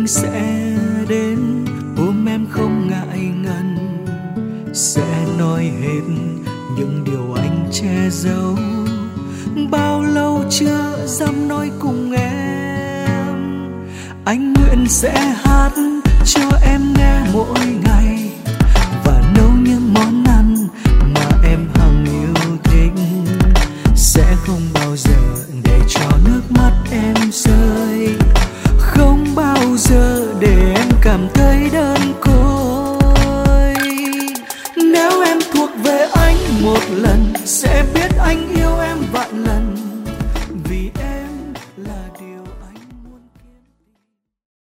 anh sẽ đến ôm em không ngại ngần, sẽ nói hết những điều anh che giấu. Bao lâu chưa dám nói cùng em, anh nguyện sẽ hát cho em nghe mỗi ngày.